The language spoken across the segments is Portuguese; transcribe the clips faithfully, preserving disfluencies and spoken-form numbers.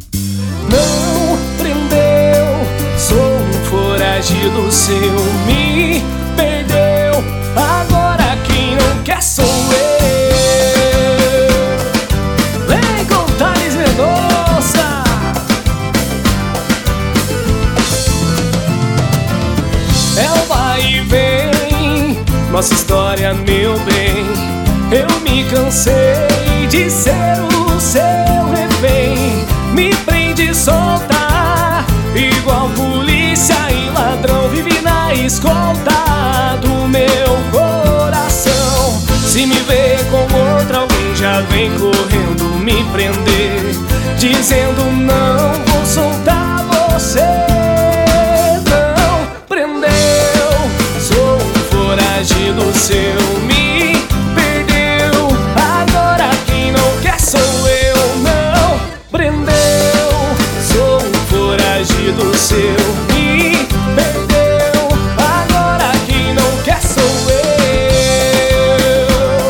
Não prendeu, sou um foragido seu. Me perdeu, agora quem não quer sou eu. Vem com Thales Mendonça. É o vai e vem, nossa história, meu bem. Eu me cansei de ser o seu refém. Me prende e solta, igual polícia e ladrão. Vive na escolta do meu coração. Se me vê com outra, alguém já vem correndo me prender, dizendo não vou soltar você. Não prendeu, sou um foragido seu. Me perdeu, agora quem não quer sou eu. Não prendeu, sou um foragido seu. Me perdeu, agora quem não quer sou eu.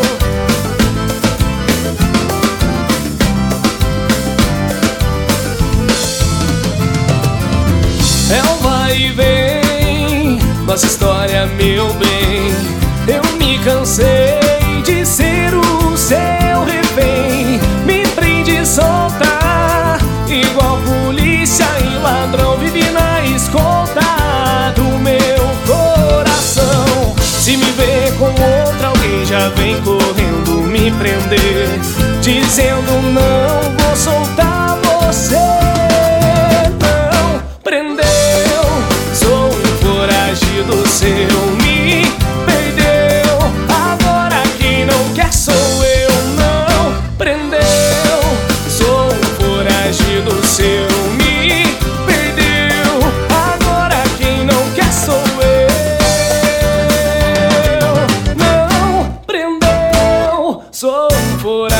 É um vai e vem, nossa história, meu bem. Eu me cansei de ser o seu refém. Me prende e solta, igual polícia e ladrão. Vive na escolta do meu coração. Se me vê com outra, alguém já vem correndo me prender, dizendo não vou soltar você. Não prendeu, sou um foragido seu. Me perdeu, agora quem não quer sou eu. Não prendeu, sou um foragido seu. Me perdeu, agora quem não quer sou eu. Não prendeu, sou um foragido.